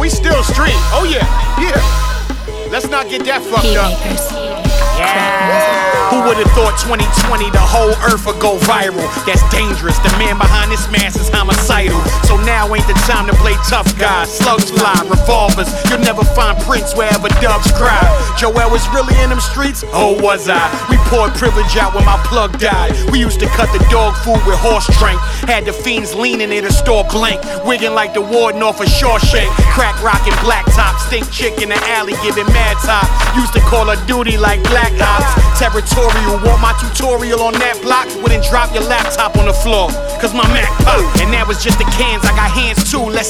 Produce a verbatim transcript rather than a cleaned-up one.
we still street. Oh yeah, yeah. Let's not get that fucked up. Yeah. Who would've thought twenty twenty the whole earth would go viral? That's dangerous, the man behind this mask is homicidal. So now ain't the time to play tough guys. Slugs fly, revolvers, you'll never find Prince wherever doves cry. Joel was really in them streets? Oh, was I? We poured privilege out when my plug died. We used to cut the dog food with horse drink. Had the fiends leaning in the store blank, wigging like the warden off a Shawshank. Crack rockin' black top, stink chick in the alley giving mad top. Used to call her duty like Black Ops. Territorial, want my tutorial on that block? Wouldn't drop your laptop on the floor, cause my Mac pop. And that was just the cans, I got hands too. Let's